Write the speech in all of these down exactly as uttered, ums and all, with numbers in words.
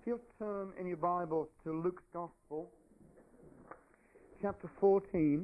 you'll turn in your Bibles to Luke's Gospel, chapter fourteen,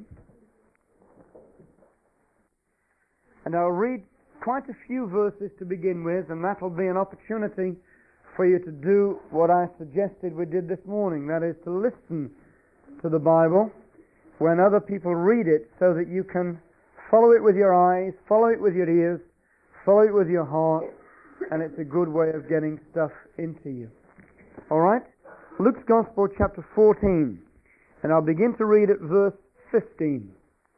and I'll read quite a few verses to begin with, and that'll be an opportunity for you to do what I suggested we did this morning, that is to listen to the Bible when other people read it so that you can follow it with your eyes, follow it with your ears, follow it with your heart, and it's a good way of getting stuff into you. All right? Luke's Gospel, chapter fourteen, and I'll begin to read at verse fifteen.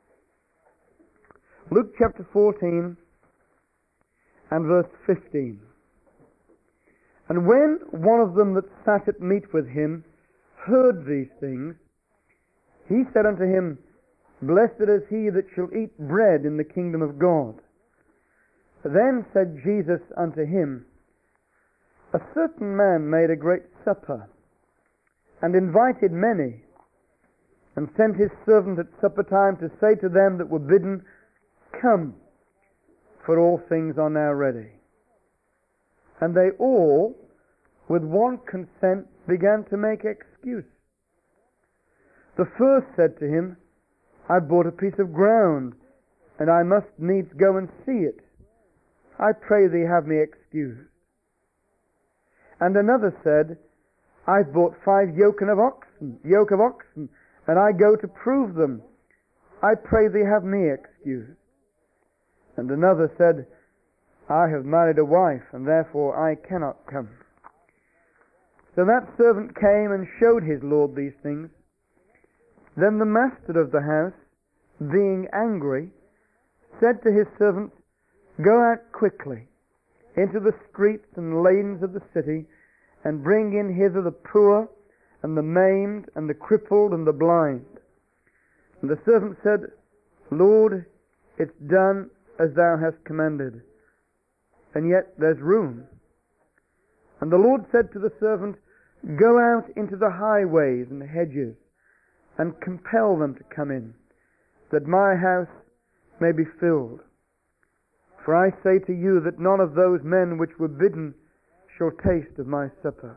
Luke chapter fourteen and verse fifteen. And when one of them that sat at meat with him heard these things, he said unto him, Blessed is he that shall eat bread in the kingdom of God. Then said Jesus unto him, A certain man made a great supper, and invited many, and sent his servant at supper time to say to them that were bidden, Come, for all things are now ready. And they all, with one consent, began to make excuse. The first said to him, I bought a piece of ground, and I must needs go and see it. I pray thee have me excused. And another said, I've bought five yoke of oxen, yoke of oxen, and I go to prove them. I pray thee have me excused. And another said, I have married a wife, and therefore I cannot come. So that servant came and showed his lord these things. Then the master of the house, being angry, said to his servant, Go out quickly into the streets and lanes of the city, and bring in hither the poor, and the maimed, and the crippled, and the blind. And the servant said, Lord, it's done as thou hast commanded, and yet there's room. And the Lord said to the servant, Go out into the highways and hedges, and compel them to come in, that my house may be filled. For I say to you that none of those men which were bidden shall taste of my supper.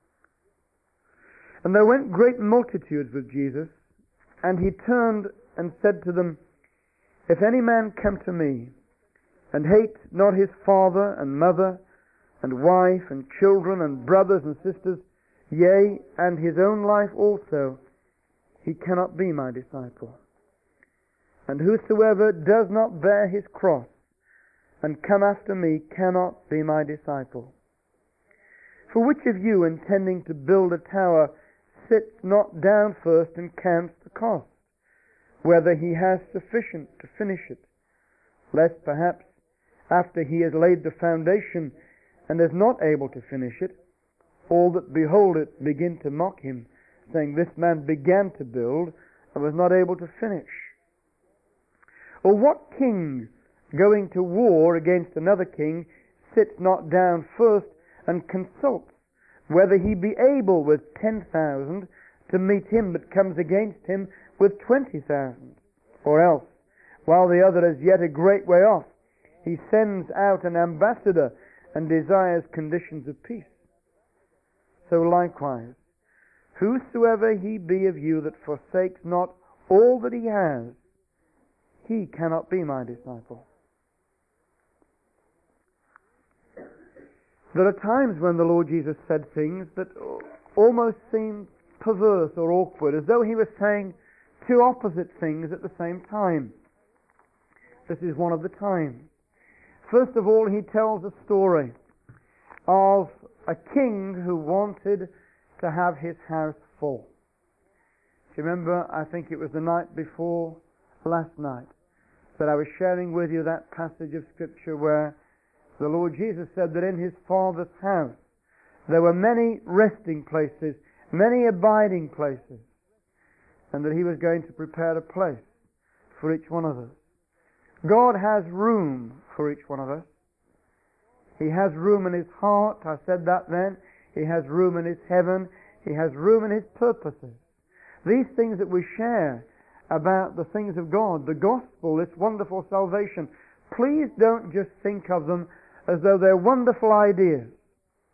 And there went great multitudes with Jesus, and he turned and said to them, If any man come to me, and hate not his father and mother, and wife and children and brothers and sisters, yea, and his own life also, he cannot be my disciple. And whosoever does not bear his cross and come after me cannot be my disciple. For which of you, intending to build a tower, sits not down first and counts the cost, whether he has sufficient to finish it, lest perhaps after he has laid the foundation and is not able to finish it, all that behold it begin to mock him, saying, This man began to build and was not able to finish. Or what king, going to war against another king, sits not down first and consults whether he be able with ten thousand to meet him that comes against him with twenty thousand? Or else, while the other is yet a great way off, he sends out an ambassador and desires conditions of peace. So likewise, whosoever he be of you that forsakes not all that he has, he cannot be my disciple. There are times when the Lord Jesus said things that almost seem perverse or awkward, as though he was saying two opposite things at the same time. This is one of the times. First of all, he tells a story of a king who wanted to have his house full. Do you remember, I think it was the night before last night, that I was sharing with you that passage of Scripture where the Lord Jesus said that in his Father's house there were many resting places, many abiding places, and that he was going to prepare a place for each one of us. God has room for each one of us. He has room in his heart, I said that then. He has room in his heaven. He has room in his purposes. These things that we share about the things of God, the gospel, this wonderful salvation, please don't just think of them as though they're wonderful ideas.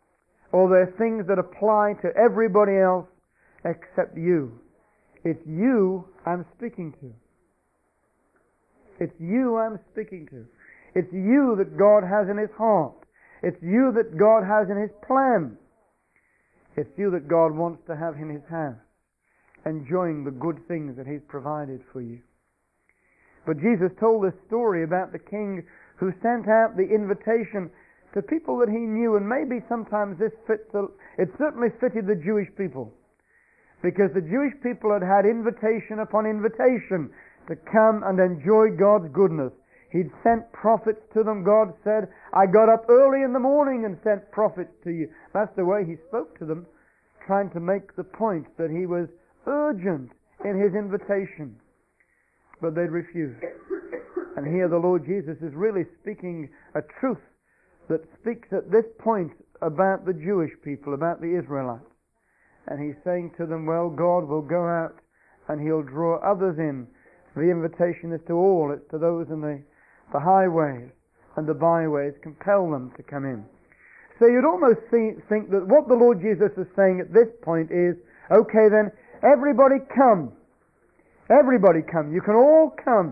or they're things that apply to everybody else except you. It's you I'm speaking to. It's you I'm speaking to. It's you that God has in His heart. It's you that God has in His plan. It's you that God wants to have in His house, enjoying the good things that He's provided for you. But Jesus told this story about the king who sent out the invitation to people that he knew, and maybe sometimes this fits, the, it certainly fitted the Jewish people, because the Jewish people had had invitation upon invitation to come and enjoy God's goodness. He'd sent prophets to them. God said, I got up early in the morning and sent prophets to you. That's the way He spoke to them, trying to make the point that He was urgent in His invitation. But they'd refused. And here the Lord Jesus is really speaking a truth that speaks at this point about the Jewish people, about the Israelites. And He's saying to them, well, God will go out and He'll draw others in. The invitation is to all. It's to those in the, the highways and the byways. Compel them to come in. So you'd almost see, think that what the Lord Jesus is saying at this point is, okay then, everybody come. Everybody come. You can all come.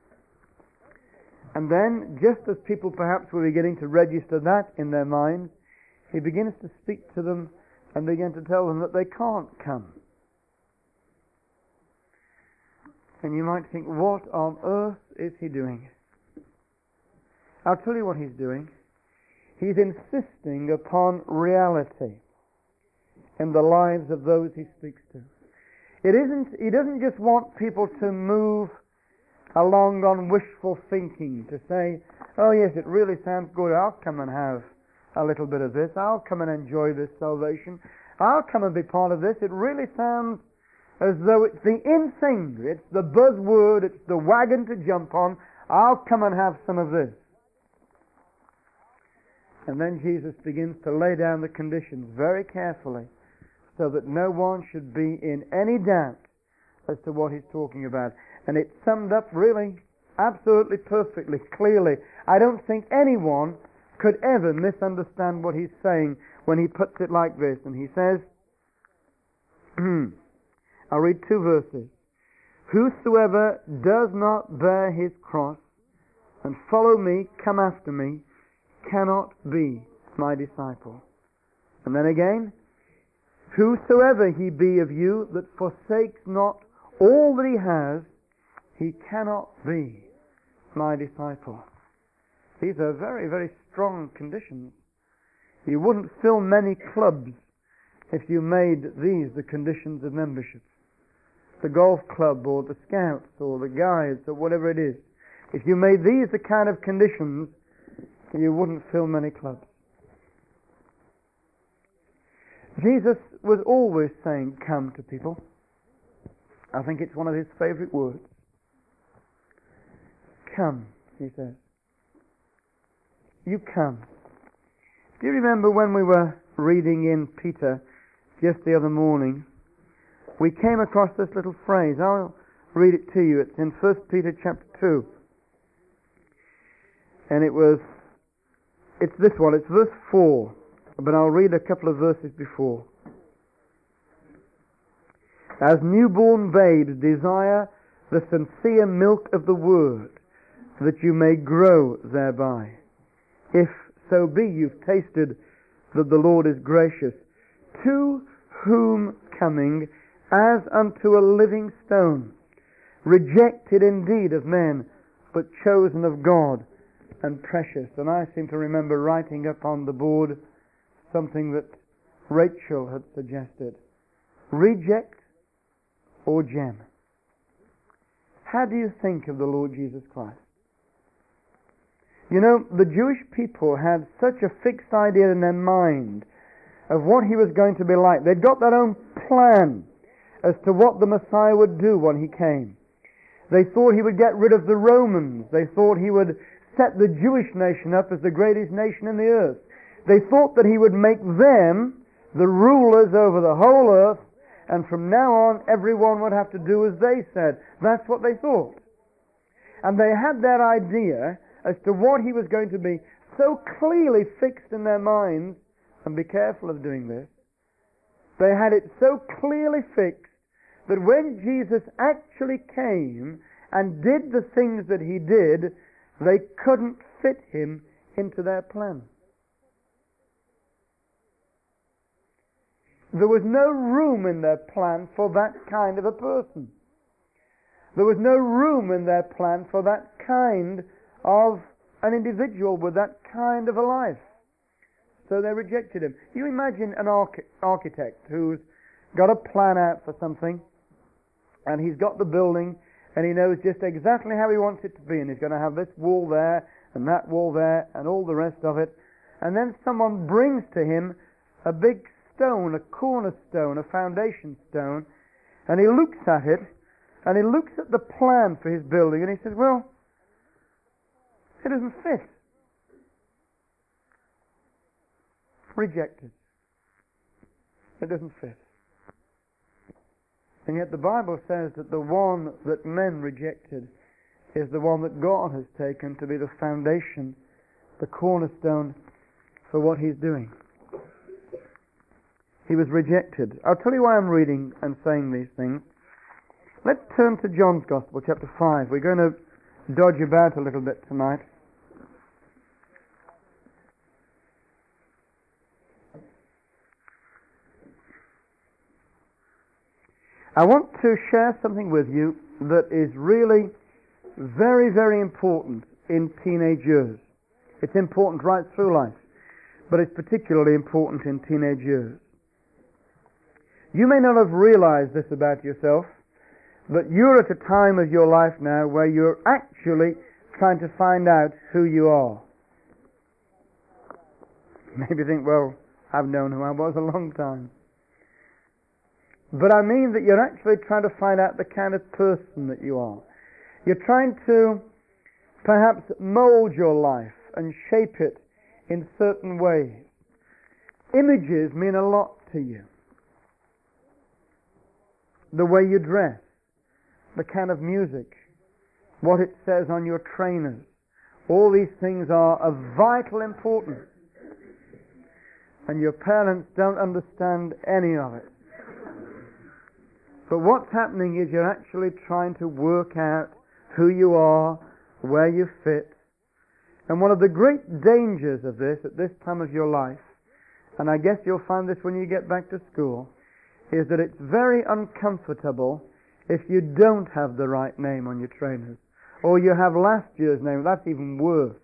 And then, just as people perhaps were beginning to register that in their minds, He begins to speak to them and begin to tell them that they can't come. And you might think, what on earth is He doing? I'll tell you what He's doing. He's insisting upon reality in the lives of those He speaks to. It isn't, He doesn't just want people to move along on wishful thinking, to say, oh yes, it really sounds good, I'll come and have a little bit of this, I'll come and enjoy this salvation, I'll come and be part of this. It really sounds as though it's the in thing, it's the buzzword, it's the wagon to jump on, I'll come and have some of this. And then Jesus begins to lay down the conditions very carefully, so that no one should be in any doubt as to what He's talking about. And it's summed up really absolutely perfectly, clearly. I don't think anyone could ever misunderstand what He's saying when He puts it like this. And He says, I'll read two verses. Whosoever does not bear his cross and follow me, come after me, cannot be my disciple. And then again, whosoever he be of you that forsakes not all that he has, he cannot be my disciple. These are very, very strong conditions. You wouldn't fill many clubs if you made these the conditions of membership. The golf club or the scouts or the guides or whatever it is. If you made these the kind of conditions, you wouldn't fill many clubs. Jesus was always saying, come to people. I think it's one of His favorite words. Come, He says. You come. Do you remember when we were reading in Peter just the other morning, we came across this little phrase. I'll read it to you. It's in First Peter chapter two. And it was, it's this one, it's verse four. But I'll read a couple of verses before. As newborn babes desire the sincere milk of the word, that you may grow thereby. If so be you've tasted that the Lord is gracious, to whom coming as unto a living stone, rejected indeed of men, but chosen of God and precious. And I seem to remember writing up on the board something that Rachel had suggested. Reject or gem? How do you think of the Lord Jesus Christ? You know, the Jewish people had such a fixed idea in their mind of what He was going to be like. They'd got their own plan as to what the Messiah would do when He came. They thought He would get rid of the Romans. They thought He would set the Jewish nation up as the greatest nation in the earth. They thought that He would make them the rulers over the whole earth, and from now on everyone would have to do as they said. That's what they thought. And they had that idea as to what He was going to be so clearly fixed in their minds and be careful of doing this, they had it so clearly fixed that when Jesus actually came and did the things that he did, they couldn't fit him into their plan. There was no room in their plan for that kind of a person. There was no room in their plan for that kind of an individual with that kind of a life. So they rejected him. You imagine an arch- architect who's got a plan out for something, and he's got the building, and he knows just exactly how he wants it to be, and he's going to have this wall there, and that wall there, and all the rest of it. And then someone brings to him a big stone, a cornerstone, a foundation stone, and he looks at it, and he looks at the plan for his building, and he says, well, it doesn't fit. Rejected. It doesn't fit. And yet the Bible says that the one that men rejected is the one that God has taken to be the foundation, the cornerstone for what he's doing. He was rejected. I'll tell you why I'm reading and saying these things. Let's turn to John's Gospel, chapter five. We're going to dodge about a little bit tonight. I want to share something with you that is really very, very important in teenage years. It's important right through life, but it's particularly important in teenage years. You may not have realized this about yourself, but you're at a time of your life now where you're actually trying to find out who you are. Maybe think, well, I've known who I was a long time. But I mean that you're actually trying to find out the kind of person that you are. You're trying to perhaps mold your life and shape it in certain ways. Images mean a lot to you. The way you dress, the kind of music, what it says on your trainers. All these things are of vital importance. And your parents don't understand any of it. But what's happening is you're actually trying to work out who you are, where you fit. And one of the great dangers of this at this time of your life, and I guess you'll find this when you get back to school, is that it's very uncomfortable if you don't have the right name on your trainers. Or you have last year's name. That's even worse.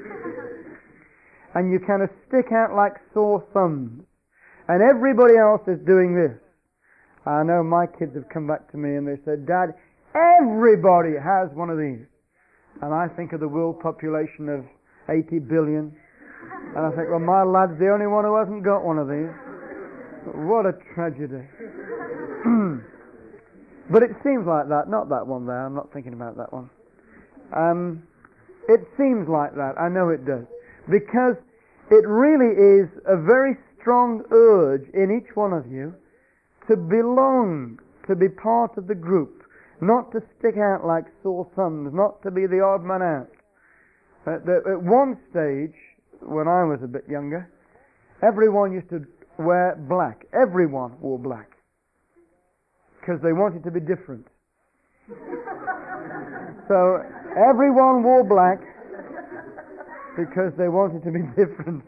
And you kind of stick out like sore thumbs. And everybody else is doing this. I know my kids have come back to me and they said, Dad, everybody has one of these. And I think of the world population of eighty billion. And I think, well, my lad's the only one who hasn't got one of these. What a tragedy. But it seems like that. Not that one there. I'm not thinking about that one. Um, it seems like that. I know it does. Because it really is a very strong urge in each one of you to belong, to be part of the group, not to stick out like sore thumbs, not to be the odd man out. At, the, at one stage, when I was a bit younger, everyone used to wear black. Everyone wore black. Because they wanted to be different. So everyone wore black because they wanted to be different.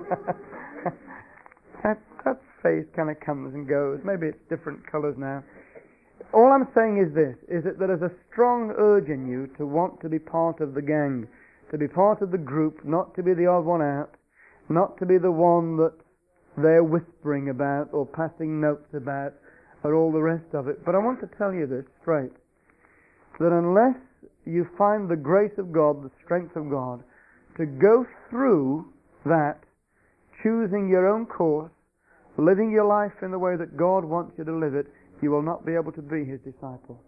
that, that phase kind of comes and goes. Maybe it's different colors now. All I'm saying is this, is that there is a strong urge in you to want to be part of the gang, to be part of the group, not to be the odd one out, not to be the one that they're whispering about or passing notes about or all the rest of it. But I want to tell you this straight, that unless you find the grace of God, the strength of God, to go through that, choosing your own course, living your life in the way that God wants you to live it, you will not be able to be His disciple.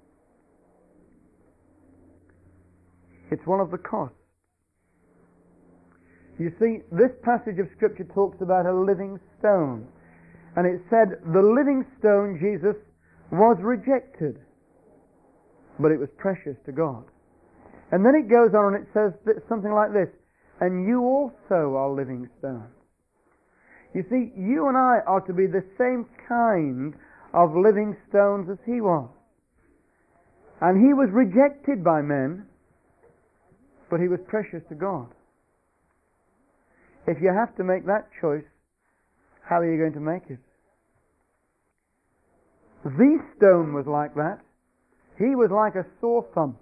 It's one of the costs. You see, this passage of Scripture talks about a living stone. And it said, the living stone, Jesus, was rejected. But it was precious to God. And then it goes on and it says something like this, and you also are living stones. You see, you and I are to be the same kind of living stones as he was. And he was rejected by men, but he was precious to God. If you have to make that choice, how are you going to make it? The stone was like that. He was like a sore thumb.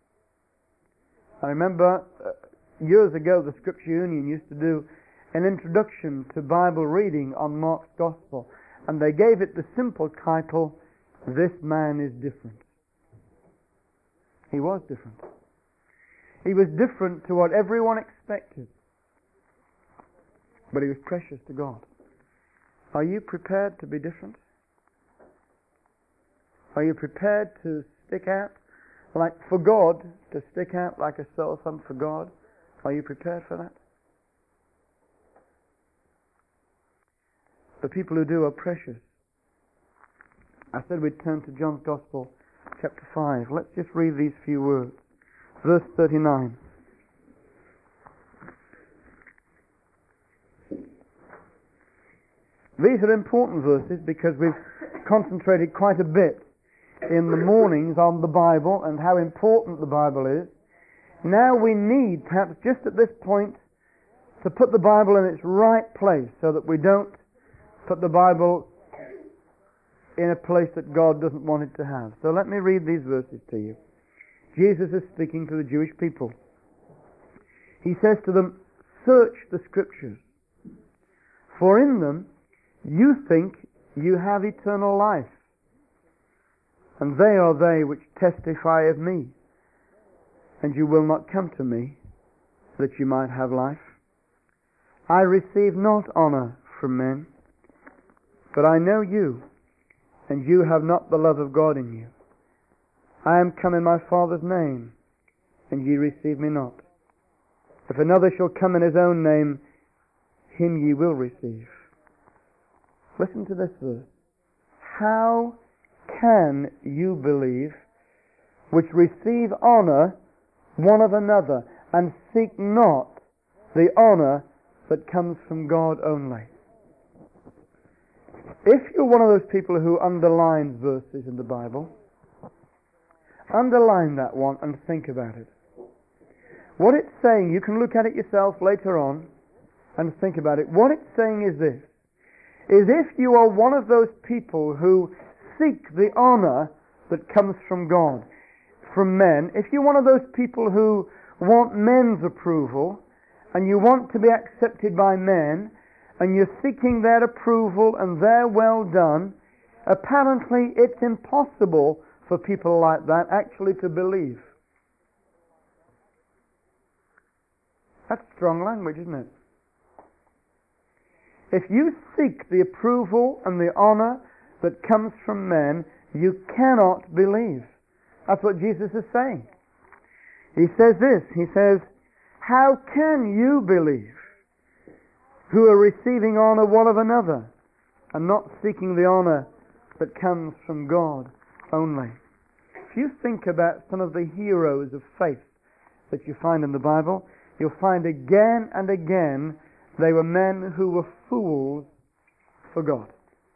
I remember uh, years ago the Scripture Union used to do an introduction to Bible reading on Mark's Gospel, and they gave it the simple title, "This Man is Different." He was different. He was different to what everyone expected, but he was precious to God. Are you prepared to be different? Are you prepared to stick out like for God, to stick out like a sore thumb for God? Are you prepared for that? The people who do are precious. I said we'd turn to John's Gospel, chapter five. Let's just read these few words. Verse thirty-nine. These are important verses because we've concentrated quite a bit in the mornings on the Bible and how important the Bible is. Now we need, perhaps just at this point, to put the Bible in its right place so that we don't put the Bible in a place that God doesn't want it to have. So let me read these verses to you. Jesus is speaking to the Jewish people. He says to them, "Search the Scriptures, for in them you think you have eternal life, and they are they which testify of me. And you will not come to me, that you might have life. I receive not honor from men, but I know you, and you have not the love of God in you. I am come in my Father's name, and ye receive me not. If another shall come in his own name, him ye will receive." Listen to this verse. "How can you believe, which receive honor one of another, and seek not the honor that comes from God only?" If you're one of those people who underlines verses in the Bible, underline that one and think about it. What it's saying, you can look at it yourself later on and think about it. What it's saying is this, is if you are one of those people who seek the honor that comes from God, from men, if you're one of those people who want men's approval, and you want to be accepted by men, and you're seeking their approval and their well done, apparently it's impossible for people like that actually to believe. That's strong language, isn't it? If you seek the approval and the honor that comes from men, you cannot believe. That's what Jesus is saying. He says this, he says, "How can you believe, who are receiving honor one of another, and not seeking the honor that comes from God only?" If you think about some of the heroes of faith that you find in the Bible, you'll find again and again they were men who were fools for God.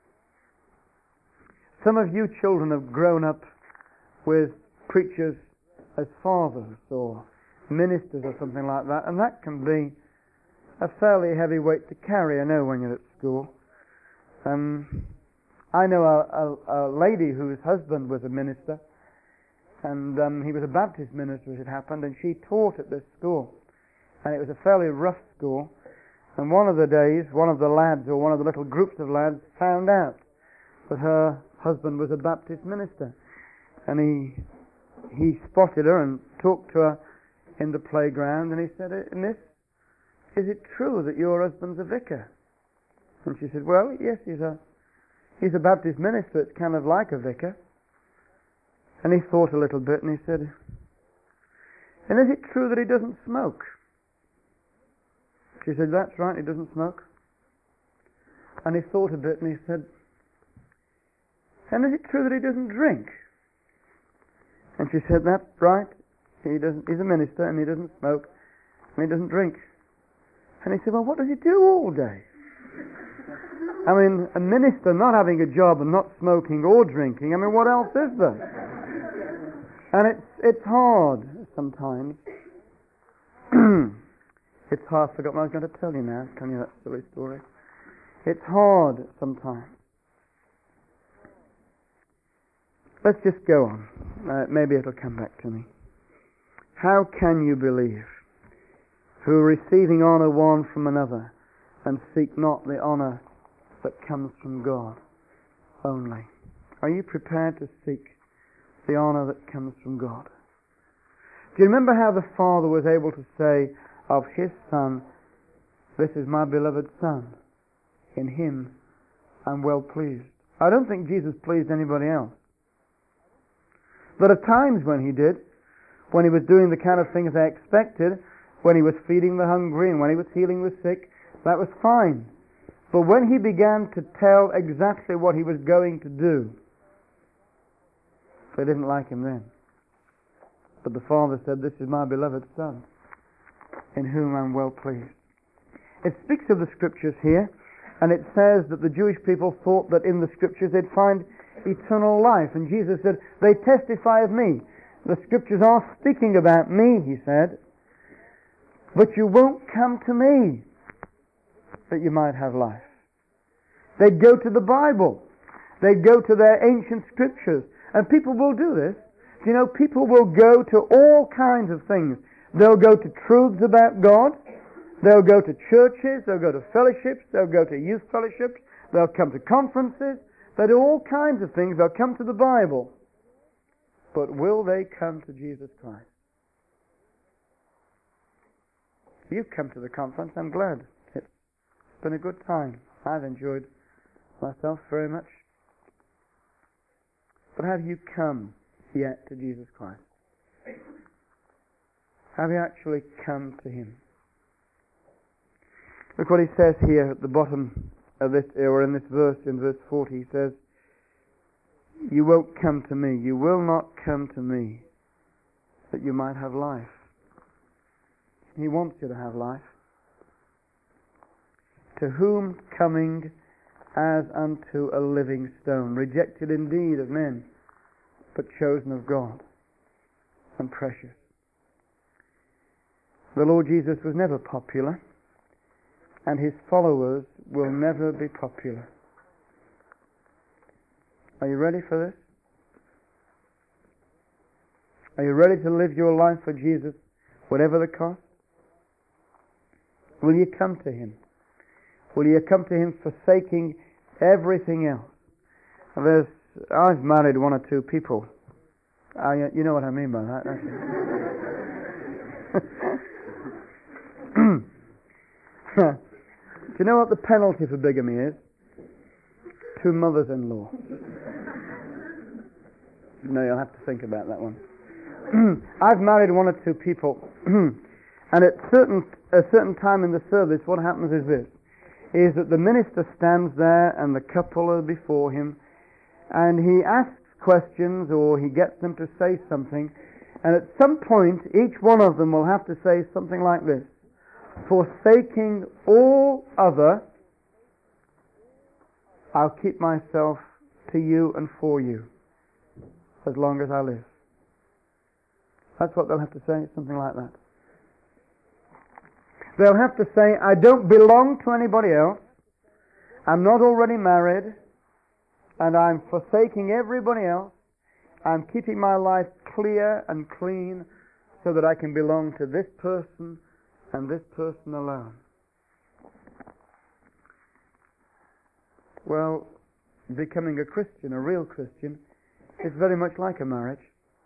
Some of you children have grown up with preachers as fathers or ministers or something like that, and that can be a fairly heavy weight to carry, I know, when you're at school. Um, I know a, a, a lady whose husband was a minister, and um, he was a Baptist minister as it happened, and she taught at this school, and it was a fairly rough school. And one of the days, one of the lads, or one of the little groups of lads, found out that her husband was a Baptist minister, and he he spotted her and talked to her in the playground, and he said, "Miss, is it true that your husband's a vicar?" And she said, "Well, yes, he's a he's a Baptist minister. It's kind of like a vicar." And he thought a little bit, and he said, "And is it true that he doesn't smoke?" She said, "That's right, he doesn't smoke." And he thought a bit, and he said, "And is it true that he doesn't drink?" And she said, "That's right, he doesn't. He's a minister, and he doesn't smoke, and he doesn't drink." And he said, "Well, what does he do all day?" I mean, a minister not having a job and not smoking or drinking, I mean, what else is there? And it's it's hard sometimes. It's hard. I forgot what I was going to tell you now. Tell you that silly story. It's hard sometimes. Let's just go on. Uh, maybe it'll come back to me. How can you believe, who are receiving honour one from another, and seek not the honour that comes from God only? Are you prepared to seek the honour that comes from God? Do you remember how the Father was able to say of His Son, "This is my beloved Son, in Him I'm well pleased"? I don't think Jesus pleased anybody else. There are times when He did, when He was doing the kind of things they expected, when He was feeding the hungry and when He was healing the sick, that was fine. But when He began to tell exactly what He was going to do, they didn't like Him then. But the Father said, "This is my beloved Son, in whom I'm well pleased." It speaks of the Scriptures here, and it says that the Jewish people thought that in the Scriptures they'd find eternal life. And Jesus said, "They testify of me." The Scriptures are speaking about me, He said, "but you won't come to me that you might have life." They'd go to the Bible. They'd go to their ancient Scriptures. And people will do this. You know, people will go to all kinds of things. They'll go to truths about God. They'll go to churches. They'll go to fellowships. They'll go to youth fellowships. They'll come to conferences. They'll do all kinds of things. They'll come to the Bible. But will they come to Jesus Christ? You've come to the conference. I'm glad. It's been a good time. I've enjoyed myself very much. But have you come yet to Jesus Christ? Have you actually come to Him? Look what He says here at the bottom of this, or in this verse, in verse forty. He says, "You won't come to me. You will not come to me that you might have life." He wants you to have life. "To whom coming as unto a living stone, rejected indeed of men, but chosen of God, and precious." The Lord Jesus was never popular, and His followers will never be popular. Are you ready for this? Are you ready to live your life for Jesus, whatever the cost? Will you come to Him? Will you come to Him forsaking everything else? There's, I've married one or two people. I, you know what I mean by that, don't you? Do you know what the penalty for bigamy is? Two mothers-in-law. No, you'll have to think about that one. I've married one or two people, and at certain a certain time in the service, what happens is this: is that the minister stands there and the couple are before him, and he asks questions or he gets them to say something, and at some point each one of them will have to say something like this: "Forsaking all other, I'll keep myself to you and for you as long as I live." That's what they'll have to say, something like that. They'll have to say, "I don't belong to anybody else, I'm not already married, and I'm forsaking everybody else. I'm keeping my life clear and clean so that I can belong to this person and this person alone." Well, becoming a Christian, a real Christian, is very much like a marriage.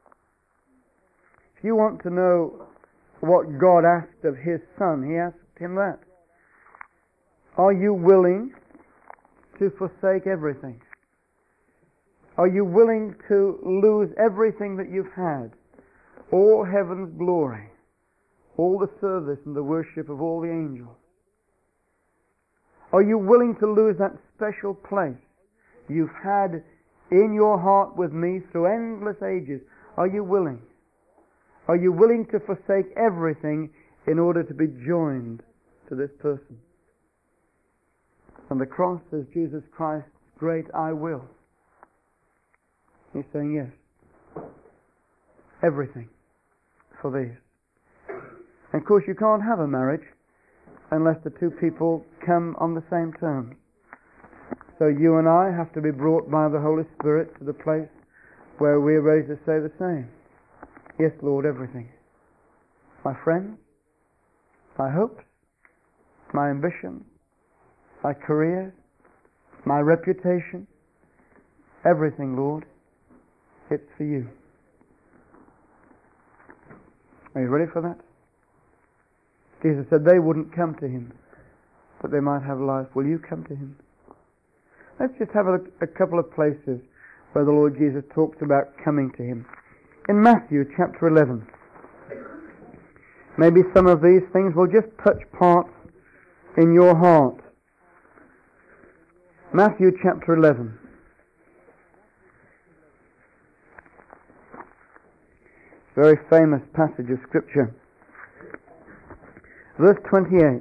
If you want to know what God asked of His Son, He asked Him that. Are you willing to forsake everything? Are you willing to lose everything that you've had? All heaven's glory, all the service and the worship of all the angels? Are you willing to lose that special place you've had in your heart with me through endless ages? Are you willing? Are you willing to forsake everything in order to be joined to this person? The And the cross is Jesus Christ's great I will. He's saying yes. Everything for these. And of course you can't have a marriage unless the two people come on the same terms. So you and I have to be brought by the Holy Spirit to the place where we're ready to say the same. Yes, Lord, everything. My friends, my hopes, my ambitions, my career, my reputation, everything, Lord, it's for you. Are you ready for that? Jesus said they wouldn't come to him, but they might have life. Will you come to him? Let's just have a look at a couple of places where the Lord Jesus talks about coming to him. In Matthew chapter eleven. Maybe some of these things will just touch parts in your heart. Matthew chapter eleven. Very famous passage of Scripture. Verse twenty-eight.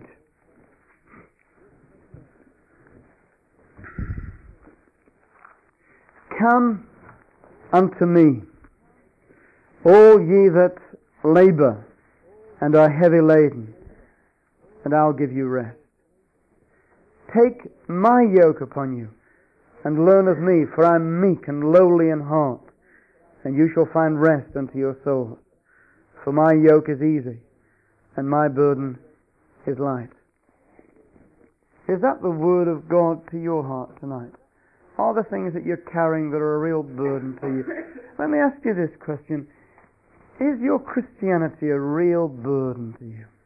Come unto me, all ye that labour and are heavy laden, and I'll give you rest. Take my yoke upon you, and learn of me, for I am meek and lowly in heart, and you shall find rest unto your souls. For my yoke is easy, and my burden is light. Is that the word of God to your heart tonight? Are the things that you're carrying that are a real burden to you? Let me ask you this question. Is your Christianity a real burden to you?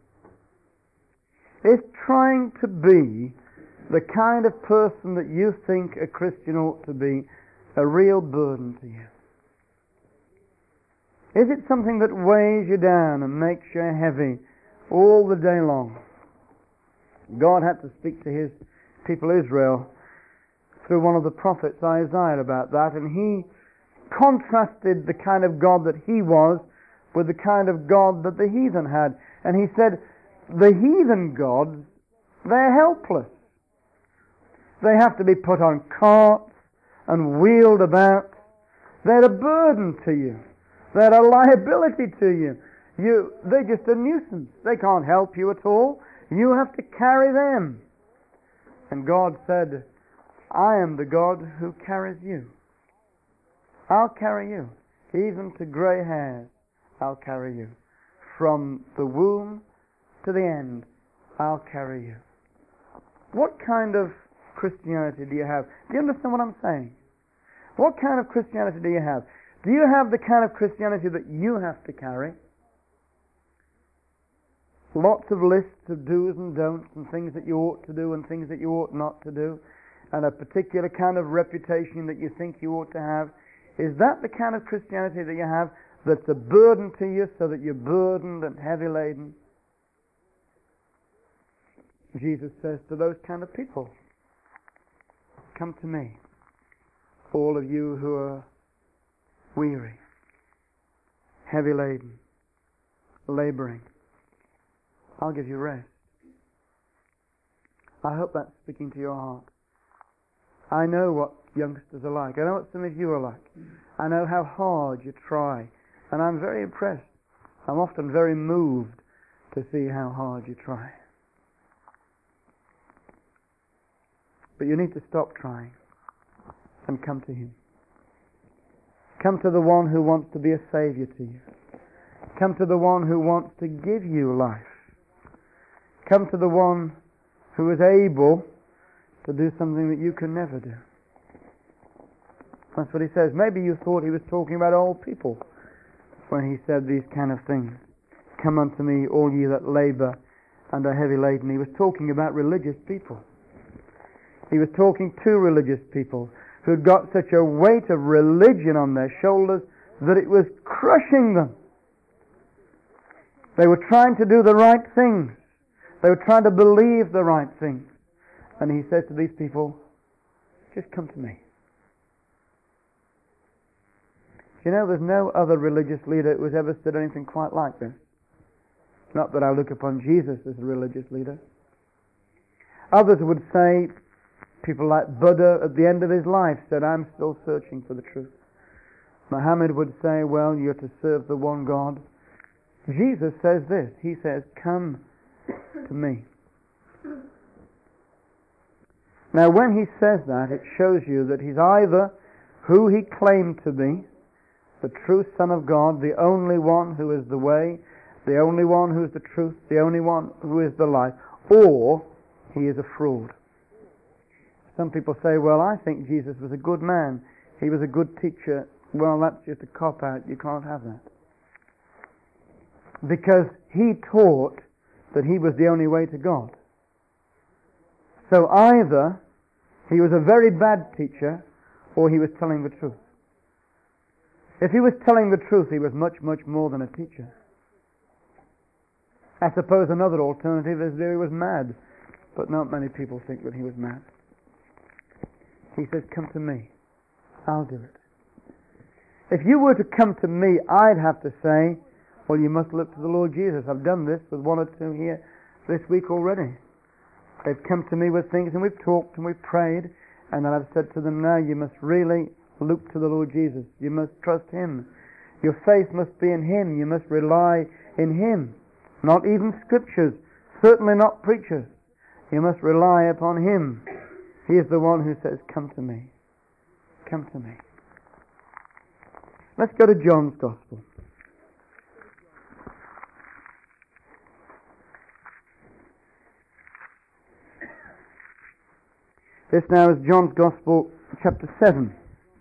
Is trying to be the kind of person that you think a Christian ought to be a real burden to you? Is it something that weighs you down and makes you heavy all the day long? God had to speak to his people Israel through one of the prophets, Isaiah, about that, and he contrasted the kind of God that he was with the kind of God that the heathen had. And he said, the heathen gods, they're helpless. They have to be put on carts and wheeled about. They're a burden to you. They're a liability to you. You, they're just a nuisance. They can't help you at all. You have to carry them. And God said, I am the God who carries you. I'll carry you. Even to grey hairs, I'll carry you. From the womb to the end, I'll carry you. What kind of Christianity do you have? Do you understand what I'm saying? What kind of Christianity do you have? Do you have the kind of Christianity that you have to carry? Lots of lists of do's and don'ts and things that you ought to do and things that you ought not to do, and a particular kind of reputation that you think you ought to have. Is that the kind of Christianity that you have that's a burden to you, so that you're burdened and heavy laden? Jesus says to those kind of people, come to me, all of you who are weary, heavy laden, laboring. I'll give you rest. I hope that's speaking to your heart. I know what youngsters are like. I know what some of you are like. I know how hard you try. And I'm very impressed. I'm often very moved to see how hard you try. But you need to stop trying and come to him. Come to the one who wants to be a Saviour to you. Come to the one who wants to give you life. Come to the one who is able to do something that you can never do. That's what he says. Maybe you thought he was talking about old people when he said these kind of things. Come unto me, all ye that labour and are heavy laden. He was talking about religious people. He was talking to religious people who'd got such a weight of religion on their shoulders that it was crushing them. They were trying to do the right things. They were trying to believe the right things. And he says to these people, just come to me. You know, there's no other religious leader who has ever said anything quite like this. Not that I look upon Jesus as a religious leader. Others would say, people like Buddha at the end of his life said, I'm still searching for the truth. Muhammad would say, well, you're to serve the one God. Jesus says this. He says, come to me. Now when he says that, it shows you that he's either who he claimed to be, the true Son of God, the only one who is the way, the only one who is the truth, the only one who is the life, or he is a fraud. Some people say, well, I think Jesus was a good man. He was a good teacher. Well, that's just a cop-out. You can't have that. Because he taught that he was the only way to God. So either he was a very bad teacher, or he was telling the truth. If he was telling the truth, he was much, much more than a teacher. I suppose another alternative is that he was mad, but not many people think that he was mad. He says, come to me. I'll do it. If you were to come to me, I'd have to say, well, you must look to the Lord Jesus. I've done this with one or two here this week already. They've come to me with things, and we've talked and we've prayed, and then I've said to them, now you must really look to the Lord Jesus. You must trust Him. Your faith must be in Him. You must rely in Him. Not even scriptures, certainly not preachers. You must rely upon Him. He is the one who says, come to me. Come to me. Let's go to John's Gospel. This now is John's Gospel, chapter seven.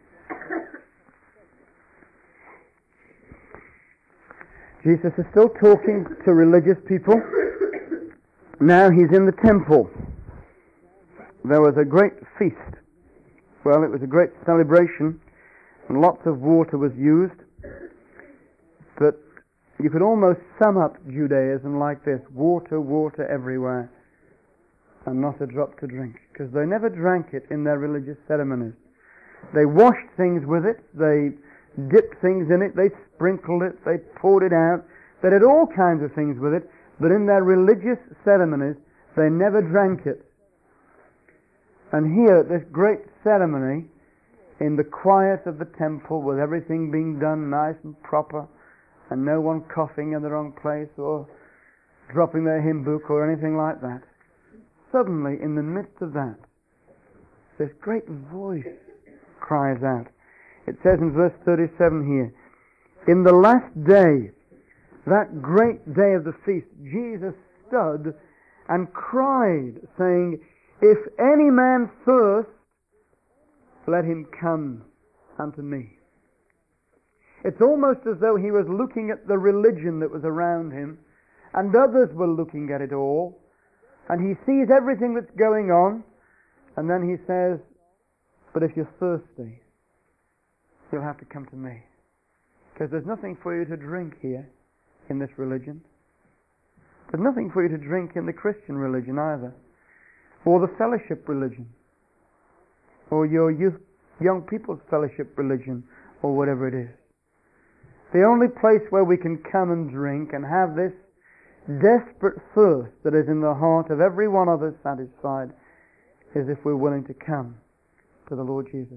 Jesus is still talking to religious people. Now he's in the temple. There was a great feast. Well, it was a great celebration, and lots of water was used. But you could almost sum up Judaism like this: water, water everywhere, and not a drop to drink. Because they never drank it in their religious ceremonies. They washed things with it, they dipped things in it, they sprinkled it, they poured it out, they did all kinds of things with it, but in their religious ceremonies they never drank it. And here at this great ceremony, in the quiet of the temple, with everything being done nice and proper, and no one coughing in the wrong place or dropping their hymn book or anything like that, suddenly in the midst of that, this great voice cries out. It says in verse thirty-seven here, in the last day, that great day of the feast, Jesus stood and cried, saying, if any man thirst, let him come unto me. It's almost as though he was looking at the religion that was around him, and others were looking at it all, and he sees everything that's going on, and then he says, but if you're thirsty, you'll have to come to me. Because there's nothing for you to drink here in this religion. There's nothing for you to drink in the Christian religion either, or the fellowship religion, or your youth, young people's fellowship religion, or whatever it is. The only place where we can come and drink and have this desperate thirst that is in the heart of every one of us satisfied is if we're willing to come to the Lord Jesus.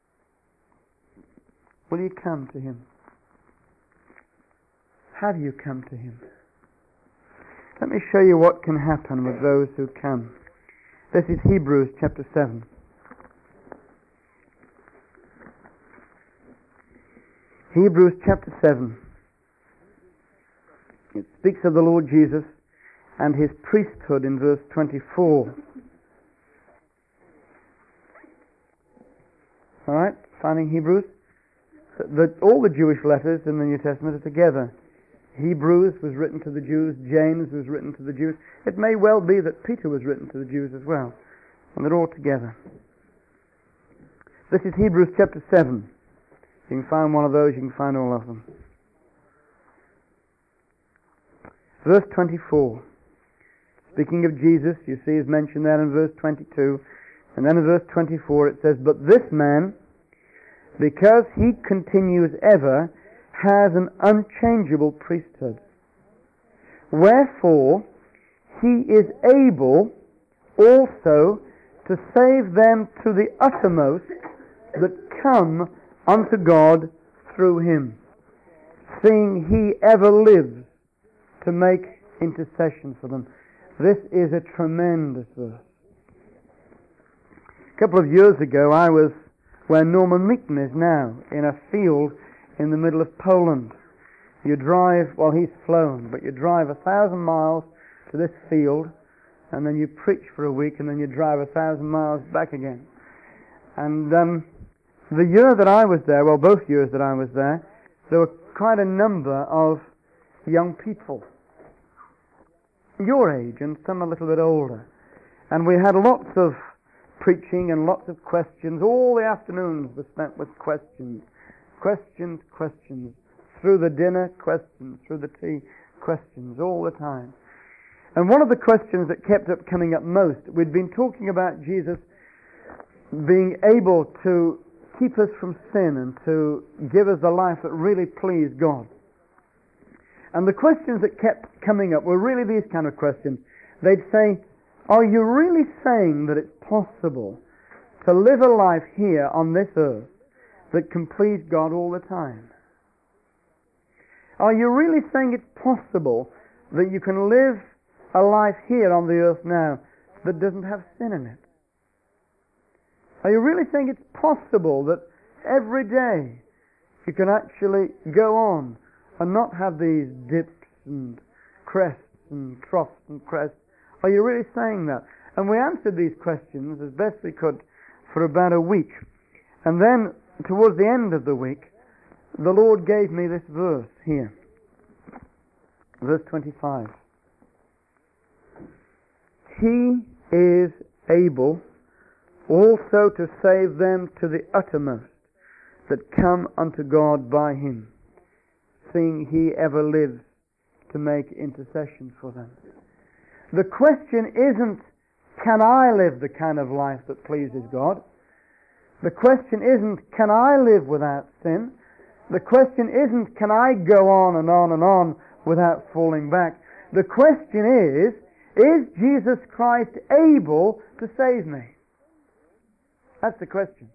Will you come to Him? Have you come to Him? Let me show you what can happen with those who come. This is Hebrews chapter seven. Hebrews chapter seven. It speaks of the Lord Jesus and His priesthood in verse twenty-four. Alright, finding Hebrews. The, all the Jewish letters in the New Testament are together. Hebrews was written to the Jews, James was written to the Jews. It may well be that Peter was written to the Jews as well. And they're all together. This is Hebrews chapter seven. You can find one of those, you can find all of them. Verse twenty-four. Speaking of Jesus, you see is mentioned there in verse twenty-two. And then in verse twenty-four it says, but this man, because he continues ever, has an unchangeable priesthood. Wherefore, he is able also to save them to the uttermost that come unto God through him, seeing he ever lives to make intercession for them. This is a tremendous verse. A couple of years ago, I was where Norman Meaton is now, in a field in the middle of Poland. You drive, well, he's flown, but you drive a thousand miles to this field, and then you preach for a week, and then you drive a thousand miles back again. And um, the year that I was there, well, both years that I was there, there were quite a number of young people, your age, and some a little bit older. And we had lots of preaching and lots of questions. All the afternoons were spent with questions. Questions, questions. Through the dinner, questions. Through the tea, questions. All the time. And one of the questions that kept up coming up most, we'd been talking about Jesus being able to keep us from sin and to give us a life that really pleased God. And the questions that kept coming up were really these kind of questions. They'd say, are you really saying that it's possible to live a life here on this earth that can please God all the time? Are you really saying it's possible that you can live a life here on the earth now that doesn't have sin in it? Are you really saying it's possible that every day you can actually go on and not have these dips and crests and troughs and crests? Are you really saying that? And we answered these questions as best we could for about a week. And then, towards the end of the week, the Lord gave me this verse here. Verse twenty-five. He is able also to save them to the uttermost that come unto God by him, seeing he ever lives to make intercession for them. The question isn't, can I live the kind of life that pleases God? The question isn't, can I live without sin? The question isn't, can I go on and on and on without falling back? The question is, is Jesus Christ able to save me? That's the question.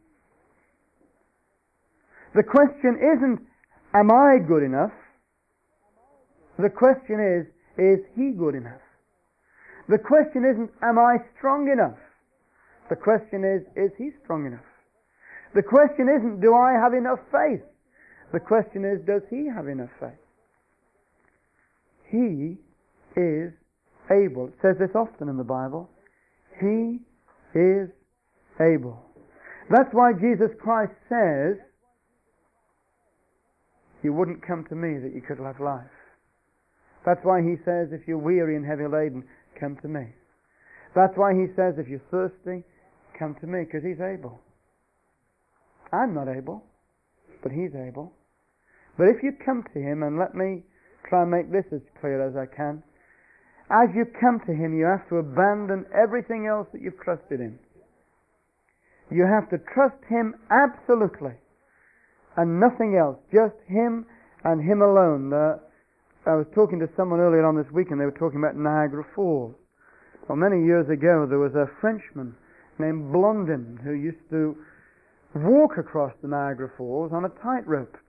The question isn't, am I good enough? The question is, is he good enough? The question isn't, am I strong enough? The question is, is he strong enough? The question isn't, do I have enough faith? The question is, does he have enough faith? He is able. It says this often in the Bible. He is able. That's why Jesus Christ says, you wouldn't come to me that you could have life. That's why he says, if you're weary and heavy laden, come to me. That's why he says, if you're thirsty, come to me, because he's able. I'm not able, but he's able. But if you come to him, and let me try and make this as clear as I can, as you come to him, you have to abandon everything else that you've trusted in. You have to trust him absolutely, and nothing else, just him and him alone. The, I was talking to someone earlier on this week, and they were talking about Niagara Falls. Well, many years ago, there was a Frenchman named Blondin who used to walk across the Niagara Falls on a tightrope.